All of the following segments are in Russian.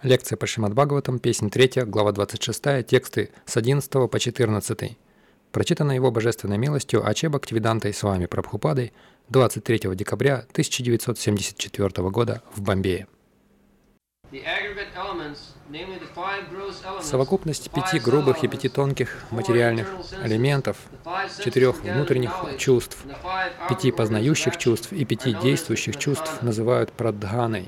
Лекция по Шримад Бхагаватам, песнь 3, глава 26, тексты с 11 по 14. Прочитано его божественной милостью Аче Бхактивидантой Свами Прабхупадой 23 декабря 1974 года в Бомбее. Совокупность 5 грубых и 5 тонких материальных элементов, 4 внутренних чувств, 5 познающих чувств и 5 действующих чувств называют прадханой.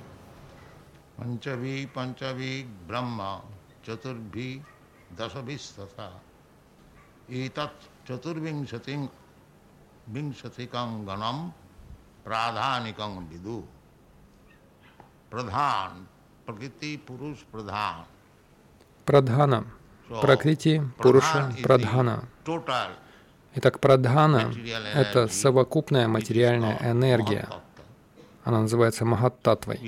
Панчави Брахма Чатурбhi Dasabhisthatha Etat Chaturvingshatim Vingshatikam Ganam Pradhanikam Vidu Pradhan Prakriti Purush Pradhan Прадхана. Пракрити, Пуруша, Прадхана. Итак, Прадхана — это совокупная материальная энергия. Она называется Махаттатвой.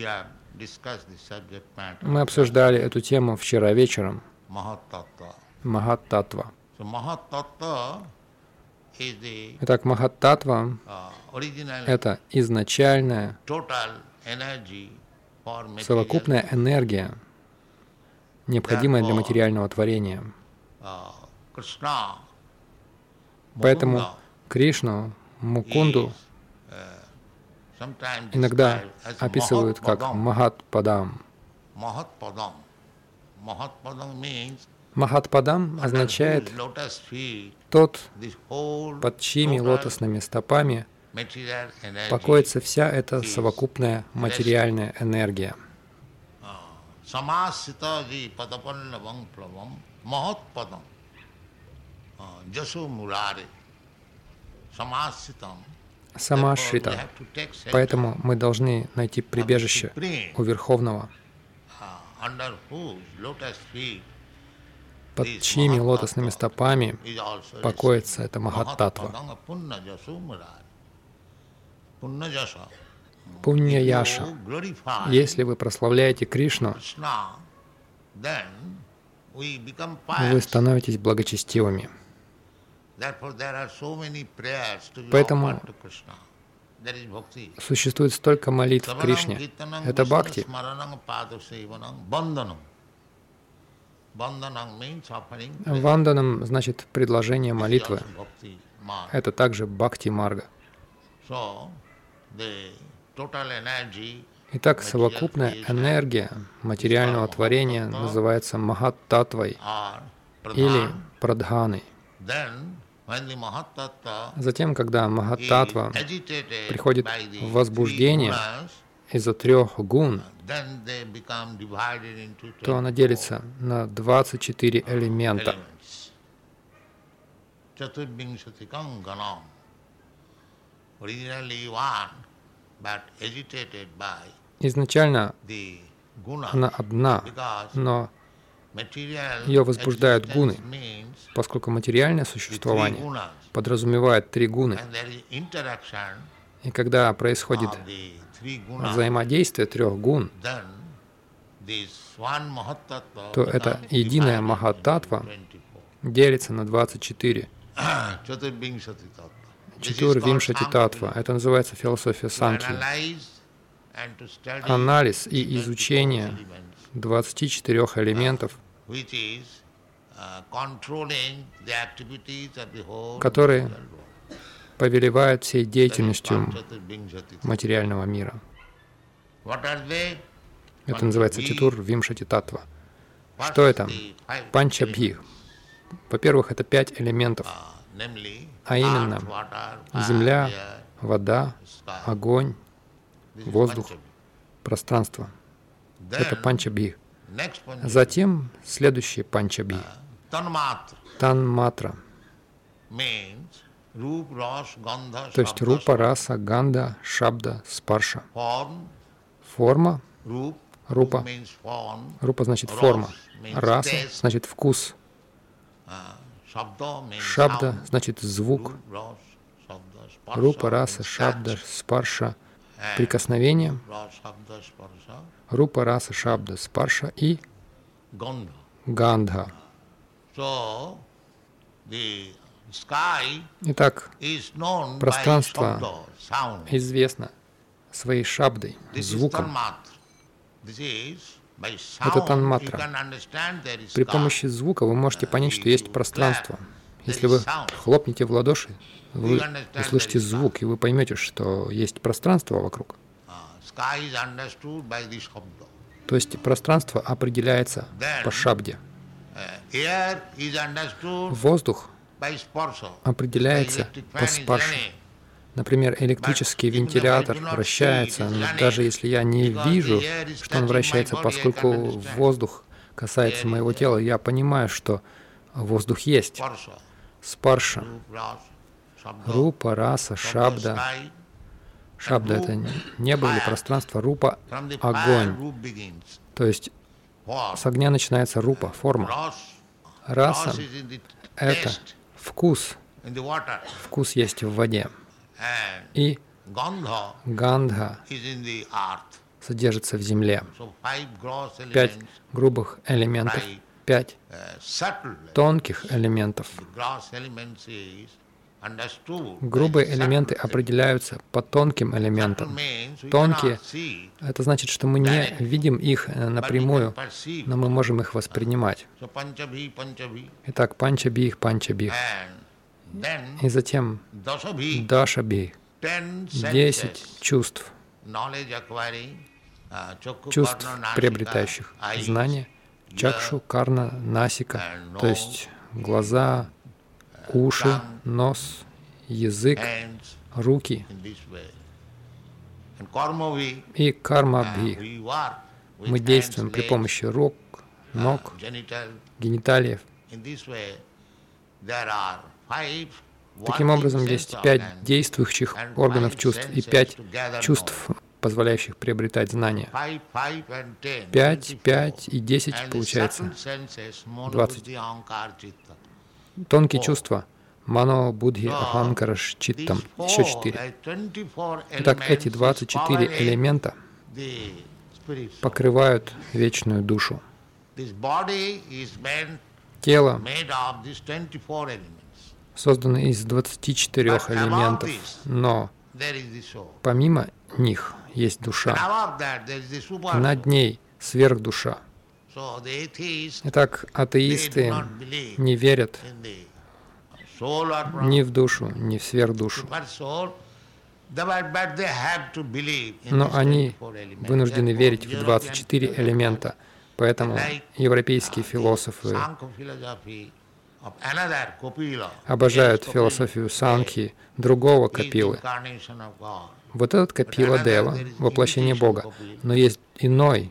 Мы обсуждали эту тему вчера вечером. Махаттатва. Итак, Махаттатва — это изначальная совокупная энергия, необходимая для материального творения. Поэтому Кришну, Мукунду иногда описывают как Махатпадам. Махатпадам означает тот, под чьими лотосными стопами покоится вся эта совокупная материальная энергия. Самашрита. Поэтому мы должны найти прибежище у Верховного, под чьими лотосными стопами покоится эта Махаттатва. Пунья-яша. Если вы прославляете Кришну, вы становитесь благочестивыми. Поэтому существует столько молитв Кришне. Это бхакти. Ванданам значит предложение молитвы. Это также бхакти-марга. Итак, совокупная энергия материального творения называется Махаттатвой или Прадханой. Затем, когда Махаттатва приходит в возбуждение из-за 3 гун, то она делится на 24 элемента. Изначально она одна, но ее возбуждают гуны, поскольку материальное существование подразумевает 3 гуны. И когда происходит взаимодействие 3 гун, то эта единая Махаттатва делится на 24. Чатурвимшати татва. Это называется философия Санхи. Анализ и изучение 24 элементов, которые повелевают всей деятельностью материального мира. Это называется Чатурвимшати татва. Что это? Панчабхи. Во-первых, это 5 элементов, а именно земля, вода, огонь, воздух, пространство. Это панчабхи. Затем следующие панчабхи. Танматра. То есть рупа, раса, ганда, шабда, спарша. Форма. Рупа. Рупа значит форма. Раса значит вкус. Шабда значит звук. Рупа, раса, шабда, спарша. Прикосновение. Рупа, раса, шабда, спарша и гандха. Итак, пространство известно своей шабдой, звуком. By Это sound, you танматра. can understand there is При God. помощи звука вы можете понять, что есть пространство. There Если is вы sound. хлопнете в ладоши, вы You understand услышите there is звук, и вы поймете, что есть пространство вокруг. Sky is understood by the shabda. То есть пространство определяется по шабде. Air is understood Воздух by sparsha. определяется The electric по fan is спарше. running. Например, электрический вентилятор вращается, но даже если я не вижу, что он вращается, поскольку воздух касается моего тела, я понимаю, что воздух есть. Sparsha. Спарша, Ras, shabda. рупа, раса, шабда. Sky, Шабда — это небо или пространство, рупа — from the fire, огонь. root begins. То есть Form. с огня начинается рупа, форма. Ras, Раса ras is in the — это taste, вкус. in the water. Вкус есть в воде. And И gandha гандха is in the earth. содержится в земле. So 5 gross 5 elements, грубых элементов, 5 subtle. тонких элементов. Gross elements is understood. Грубые элементы определяются по тонким элементам. Тонкие — это значит, что мы не видим их напрямую, но мы можем их воспринимать. So panchabhi. Итак, панчабих, панчабих. And then И затем dasabhi, дашабих, 10 10 senses. чувств, Knowledge acquiring, chakku, чувств, karna, nasika, приобретающих eyes, знания, чакшу, карна, насика, то есть глаза, уши, нос, язык, hands, руки in this way. And karmavi, и карма-бхи. we work with Мы hands, действуем при legs, помощи рук, ног, genital. гениталиев. In this way, there are 5 Таким образом, есть 5 действующих органов чувств и 5 чувств, позволяющих приобретать знания. 5, 5 и 10 получается 20. Тонкие чувства — мано, будхи, аханкара, читтам. Еще 4. Итак, эти 24 элемента покрывают вечную душу. Тело создано из 24 элементов, но помимо них есть душа. Над ней сверхдуша. Итак, атеисты не верят ни в душу, ни в сверхдушу. Но они вынуждены верить в 24 элемента. Поэтому европейские философы обожают философию Санхи, другого Капилы. Вот этот Капила Дева, воплощение Бога. Но есть иной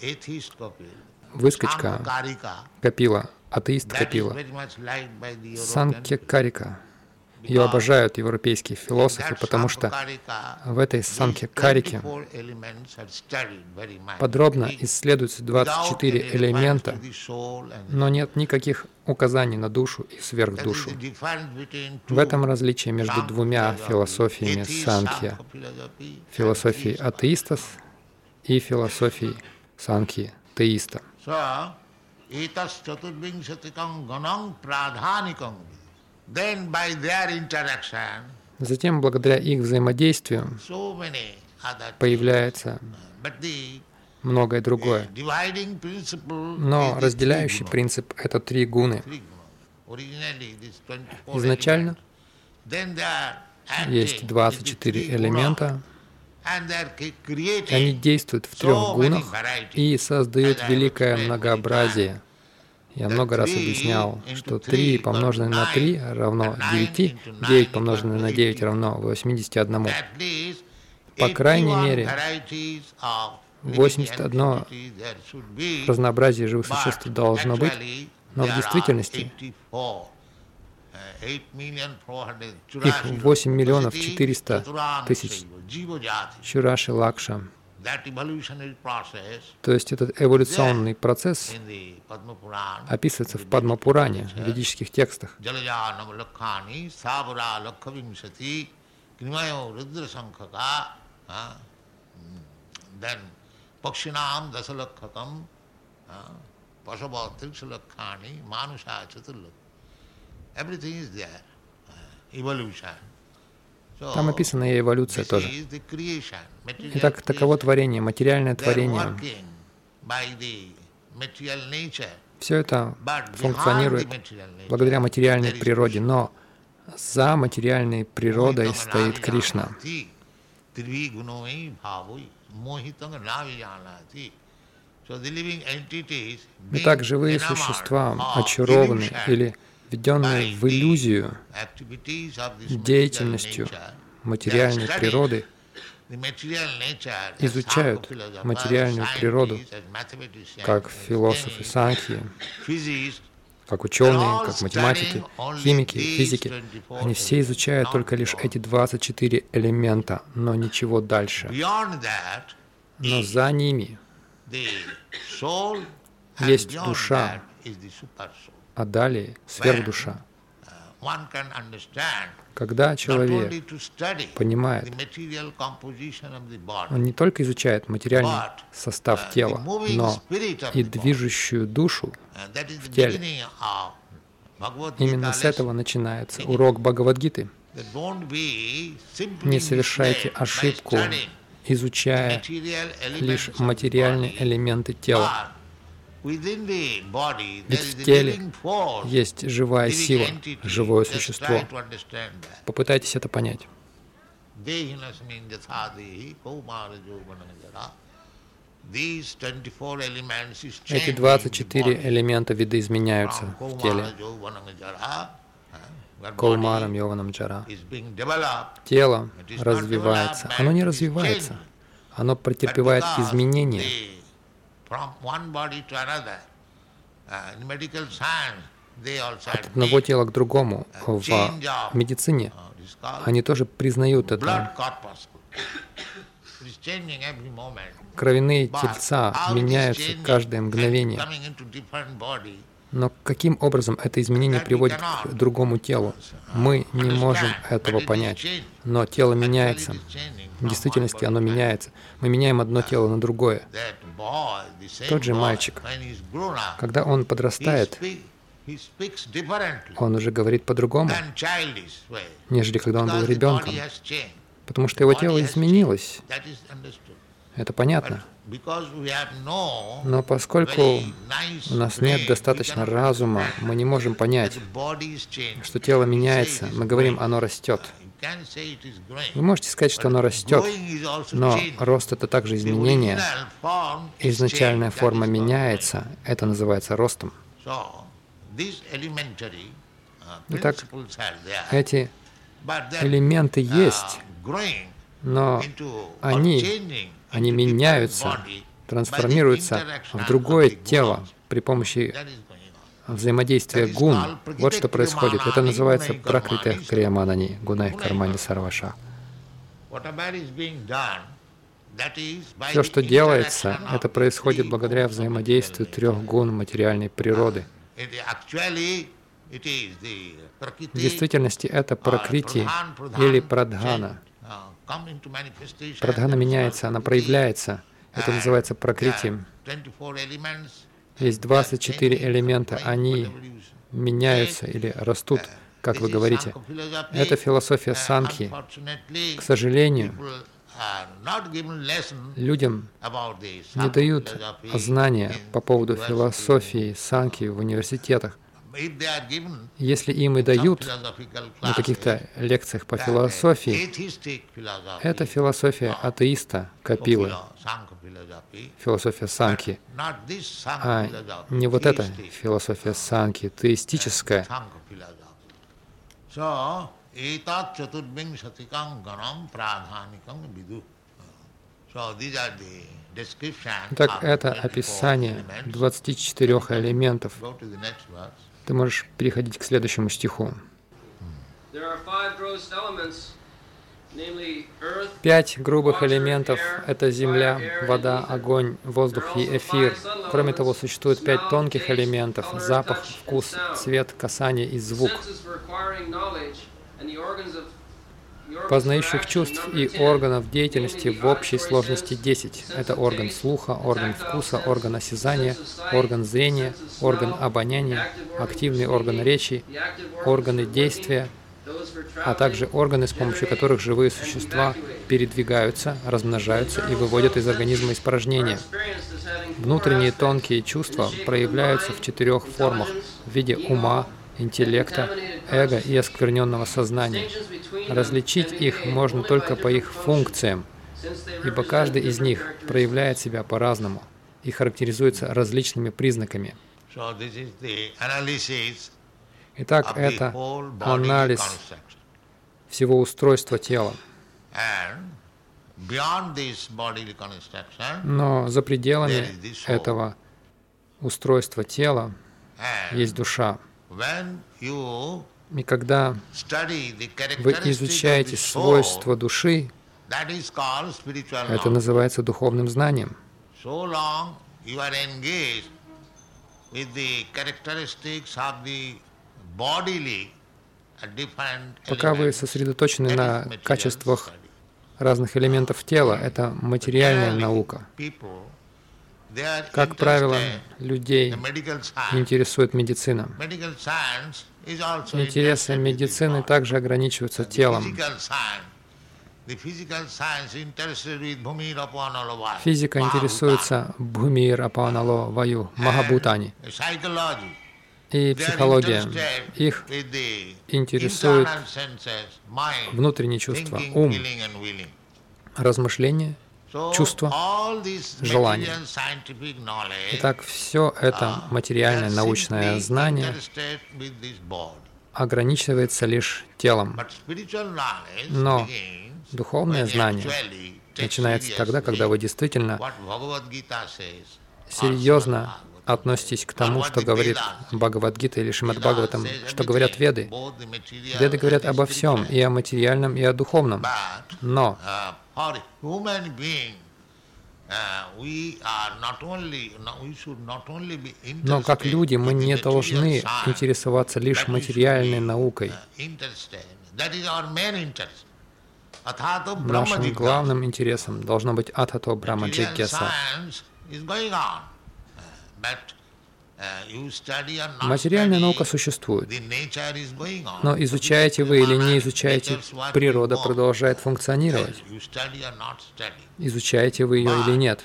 выскочка Капила, атеист Капила, Санкья Карика. Ее обожают европейские философы, потому что в этой Санкья Карике подробно исследуются 24 элемента, но нет никаких указаний на душу и сверхдушу. В этом различие между двумя философиями Санхья, философией атеиста и философией Санхьи, теиста. Затем, благодаря их взаимодействию, появляется многое другое. Но разделяющий принцип — это 3 гуны. Изначально есть 24 элемента, и они действуют в 3 гунах и создают великое многообразие. Я много раз объяснял, что 3 помноженное на 3 равно 9, 9 помноженное на 9 равно 81. По крайней мере, 81 разнообразие живых существ должно быть, но в действительности их 8 миллионов 400 тысяч. Чураши Лакша. То есть этот эволюционный процесс описывается в Падма-пуране, в ведических текстах. Там описана и эволюция тоже. Итак, таково творение, материальное творение. Все это функционирует благодаря материальной природе, но за материальной природой стоит Кришна. Итак, живые существа, очарованные или введенные в иллюзию деятельностью материальной природы, изучают материальную природу, как философы Санхьи, как ученые, как математики, химики, физики. Они все изучают только лишь эти 24 элемента, но ничего дальше. Но за ними есть душа, а далее сверхдуша. Когда человек понимает, он не только изучает материальный состав тела, но и движущую душу в теле. Именно с этого начинается урок Бхагавад-гиты. Не совершайте ошибку, изучая лишь материальные элементы тела. Ведь в теле есть живая сила, живое существо. Попытайтесь это понять. Эти 24 элемента видоизменяются в теле. Каумарам, Йованам, Джара. Тело развивается. Оно не развивается. Оно претерпевает изменения. От одного тела к другому. В медицине они тоже признают это. Кровяные тельца меняются каждое мгновение. Но каким образом это изменение приводит к другому телу? Мы не можем этого понять. Но тело меняется. В действительности оно меняется. Мы меняем одно тело на другое. Тот же мальчик, когда он подрастает, он уже говорит по-другому, нежели когда он был ребенком, потому что его тело изменилось. Это понятно. Но поскольку у нас нет достаточно разума, мы не можем понять, что тело меняется. Мы говорим, оно растет. Вы можете сказать, что оно растет, но рост — это также изменение. Изначальная форма меняется, это называется ростом. Итак, эти элементы есть, но они меняются, трансформируются в другое тело при помощи взаимодействия гун. Вот что происходит. Это называется пракритя крияманани, гунай кармани сарваша. Все, что делается, это происходит благодаря взаимодействию трех гун материальной природы. В действительности это пракрити или прадхана. Прадхана меняется, она проявляется. Это называется пракрити. Есть 24 элемента, они меняются или растут, как вы говорите. Это философия Санхи. К сожалению, людям не дают знания по поводу философии Санхи в университетах. Если им и дают на каких-то лекциях по философии, это философия атеиста Капилы, философия Санхи, а не вот эта философия Санхи, теистическая. Так, это описание 24 элементов. Ты можешь переходить к следующему стиху. 5 грубых элементов — это земля, вода, огонь, воздух и эфир. Кроме того, существует 5 тонких элементов — запах, вкус, цвет, касание и звук. Познающих чувств и органов деятельности в общей сложности 10. Это орган слуха, орган вкуса, орган осязания, орган зрения, орган обоняния, активный орган речи, органы действия, а также органы, с помощью которых живые существа передвигаются, размножаются и выводят из организма испражнения. Внутренние тонкие чувства проявляются в 4 формах в виде ума, интеллекта, эго и оскверненного сознания. Различить их можно только по их функциям, ибо каждый из них проявляет себя по-разному и характеризуется различными признаками. Итак, это анализ всего устройства тела. Но за пределами этого устройства тела есть душа. И когда вы изучаете свойства души, это называется духовным знанием. Пока вы сосредоточены на качествах разных элементов тела, это материальная наука. Как правило, людей интересует медицина. Интересы медицины также ограничиваются телом. Физика интересуется Бхумир Апанало Ваю, Махабхутани. И психология. Их интересует внутренние чувства, ум, размышления, чувства, желания. Итак, все это материальное научное знание ограничивается лишь телом. Но духовное знание начинается тогда, когда вы действительно серьезно относитесь к тому, что говорит Бхагавад-гита или Шримад Бхагаватам, что говорят Веды. Веды говорят обо всем, и о материальном, и о духовном. Но как люди мы не должны интересоваться лишь материальной наукой. Нашим главным интересом должно быть Атхато Брахма Джигьяса. Материальная наука существует, но изучаете вы или не изучаете, природа продолжает функционировать. Изучаете вы ее или нет.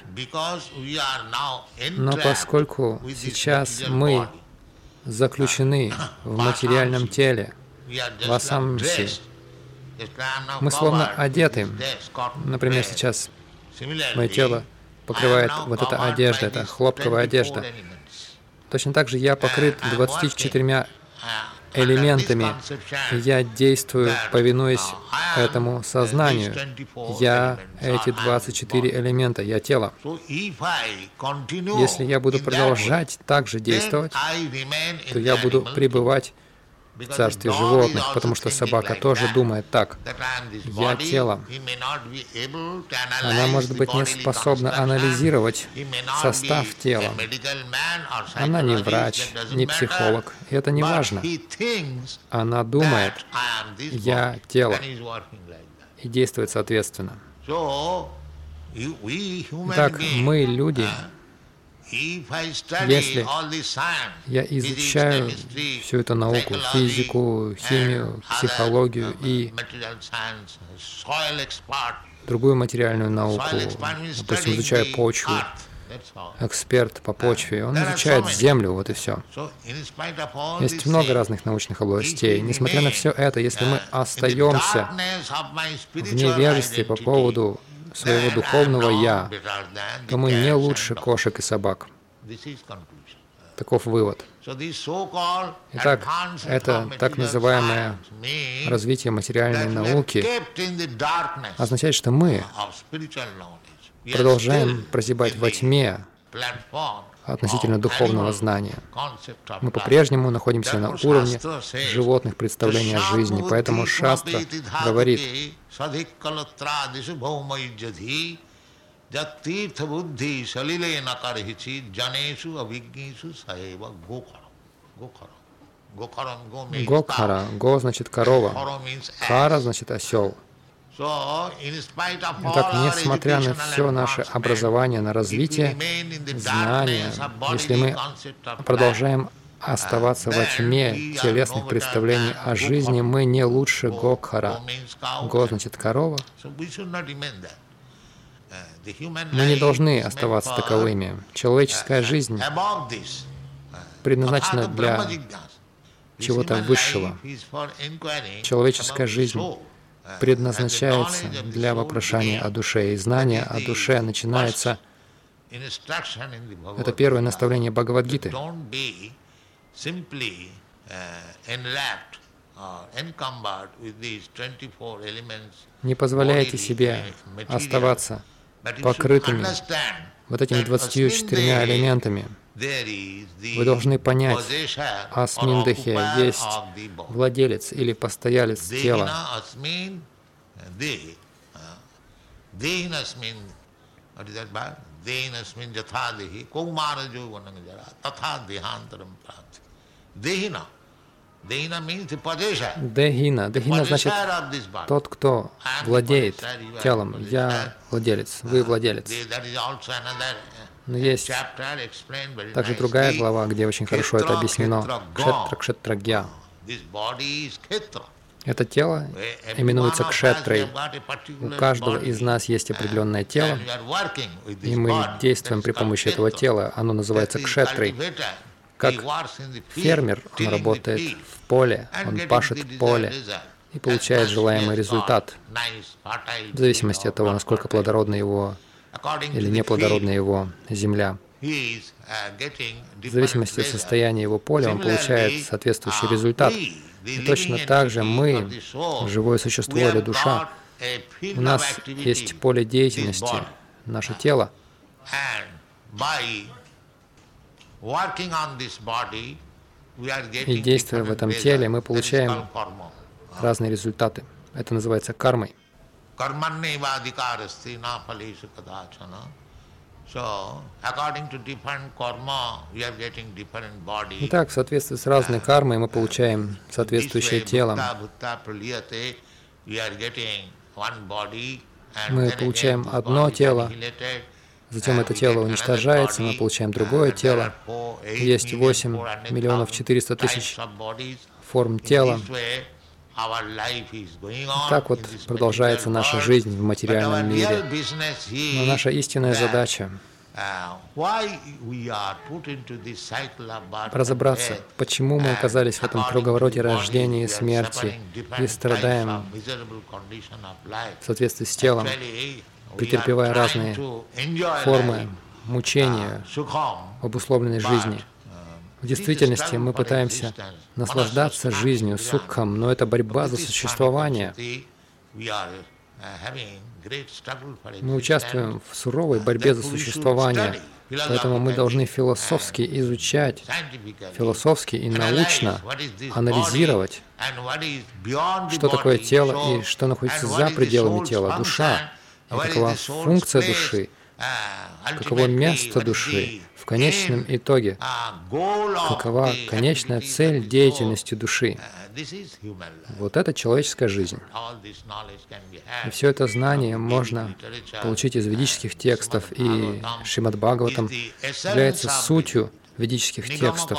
Но поскольку сейчас мы заключены в материальном теле, в асамси, мы словно одеты. Например, сейчас мое тело покрывает вот эта одежда, это хлопковая одежда. Точно так же я покрыт 24 элементами. Я действую, повинуясь этому сознанию. Я эти 24 элемента, я тело. Если я буду продолжать так же действовать, то я буду пребывать в царстве животных, потому что собака тоже думает так. Я тело. Она, может быть, не способна анализировать состав тела. Она не врач, не психолог. И это не важно. Она думает, я тело. И действует соответственно. Итак, мы, люди, если я изучаю всю эту науку, физику, химию, психологию и другую материальную науку, допустим, изучаю почву, эксперт по почве, он изучает землю, вот и все. Есть много разных научных областей. Несмотря на все это, если мы остаемся в невежестве по поводу своего духовного «я», то мы не лучше кошек и собак. Таков вывод. Итак, это так называемое развитие материальной науки означает, что мы продолжаем прозябать во тьме относительно духовного знания. Мы по-прежнему находимся на уровне животных представлений о жизни, поэтому Шастра говорит: Гокхара, го значит корова, хара значит осел. Итак, несмотря на все наше образование, на развитие знания, если мы продолжаем оставаться во тьме телесных представлений о жизни, мы не лучше Гокхара. Го значит корова. Мы не должны оставаться таковыми. Человеческая жизнь предназначена для чего-то высшего. Человеческая жизнь предназначается для вопрошания о душе, и знание о душе начинается. Это первое наставление Бхагавад-гиты. Не позволяйте себе оставаться покрытыми вот этими 24 элементами. Вы должны понять, асминдахе есть владелец или постоялец тела. Дехина. Дехина значит тот, кто владеет телом. Я владелец, вы владелец. Но есть также другая глава, где очень хорошо это объяснено. Кшетра-кшетрагья. Это тело именуется кшетрой. У каждого из нас есть определенное тело, и мы действуем при помощи этого тела. Оно называется кшетрой. Как фермер, он работает в поле, он пашет в поле и получает желаемый результат, в зависимости от того, насколько плодородна его или неплодородна его земля. В зависимости от состояния его поля он получает соответствующий результат. И точно так же мы, живое существо или душа, у нас есть поле деятельности, наше тело. И действуя в этом теле, мы получаем разные результаты. Это называется кармой. Итак, в соответствии с разной кармой мы получаем соответствующее тело. Мы получаем одно тело, затем это тело уничтожается, мы получаем другое тело. Есть 8 400 000 форм тела. Так вот продолжается наша жизнь в материальном мире. Но наша истинная задача разобраться, почему мы оказались в этом круговороте рождения и смерти и страдаем в соответствии с телом, претерпевая разные формы мучения в обусловленной жизни. В действительности мы пытаемся наслаждаться жизнью, сукхом, но это борьба за существование. Мы участвуем в суровой борьбе за существование, поэтому мы должны философски изучать, философски и научно анализировать, что такое тело и что находится за пределами тела, душа, и какова функция души, каково место души в конечном итоге, какова конечная цель деятельности души. Вот это человеческая жизнь. И все это знание можно получить из ведических текстов, и Шримад Бхагаватам является сутью ведических текстов.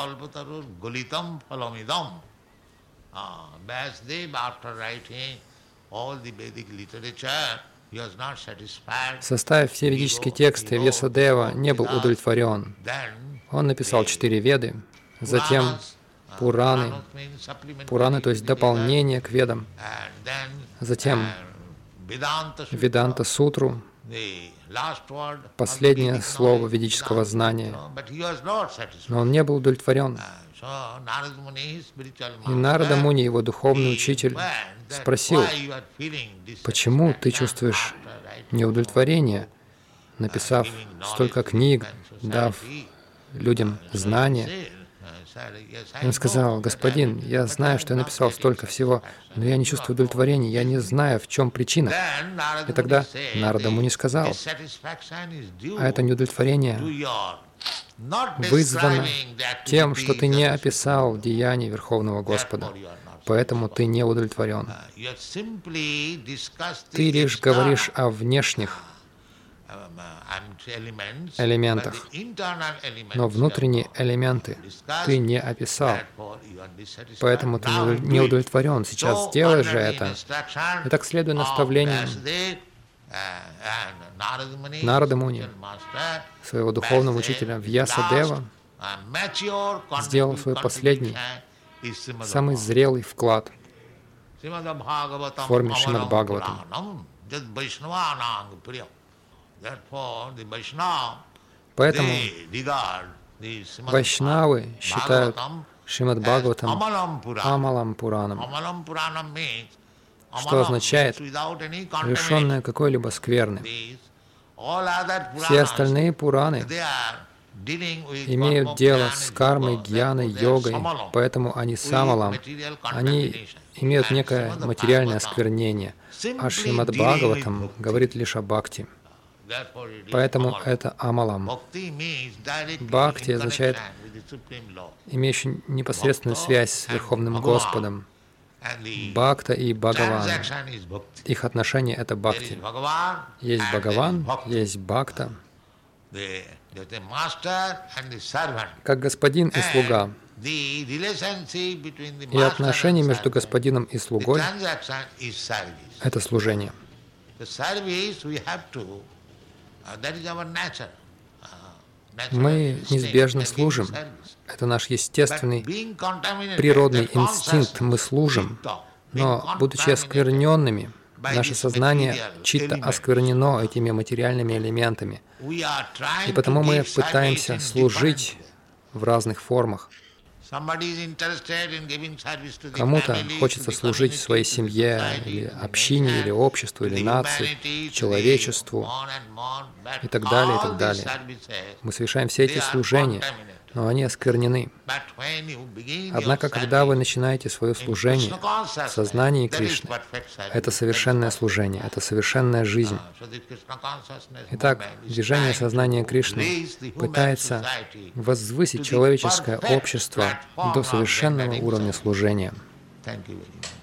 Составив все ведические тексты, Вьясадева не был удовлетворен. Он написал 4 Веды, затем Пураны, Пураны, то есть дополнение к Ведам, затем Веданта Сутру, последнее слово ведического знания. Но он не был удовлетворен. И Нарада Муни, его духовный учитель, спросил, почему ты чувствуешь неудовлетворение, написав столько книг, дав людям знания? И он сказал: господин, я знаю, что я написал столько всего, но я не чувствую удовлетворения, я не знаю, в чем причина. И тогда Нарада Муни сказал: а это неудовлетворение вызвано тем, что ты не описал деяний Верховного Господа, поэтому ты не удовлетворен. Ты лишь говоришь о внешних элементах, но внутренние элементы ты не описал, поэтому ты не удовлетворен. Сейчас сделай же это. И так, следуя наставлениям Нарады Муни, своего духовного учителя Вьясадева, сделал свой последний, самый зрелый вклад в форме Шримад Бхагаватам. Поэтому вайшнавы считают Шримад Бхагаватам Амалам Пураном, что означает лишенное какой-либо скверны. Все остальные Пураны имеют дело с кармой, гьяной, йогой, поэтому они самалам, они имеют некое материальное осквернение, а Шримад Бхагаватам говорит лишь о бхакти. Поэтому это амалам. Бхакти означает имеющий непосредственную связь с Верховным Господом. Бхакта и Бхагаван. Их отношение — это бхакти. Есть Бхагаван, есть Бхакта. Как господин и слуга. И отношение между господином и слугой — это служение. Мы неизбежно служим. Это наш естественный, природный инстинкт. Мы служим. Но, будучи оскверненными, наше сознание читто осквернено этими материальными элементами. И потому мы пытаемся служить в разных формах. Кому-то хочется служить своей семье, или общине, или обществу, или нации, человечеству, и так далее, и так далее. Мы совершаем все эти служения, но они осквернены. Однако, когда вы начинаете свое служение в сознании Кришны, это совершенное служение, это совершенная жизнь. Итак, движение сознания Кришны пытается возвысить человеческое общество до совершенного уровня служения.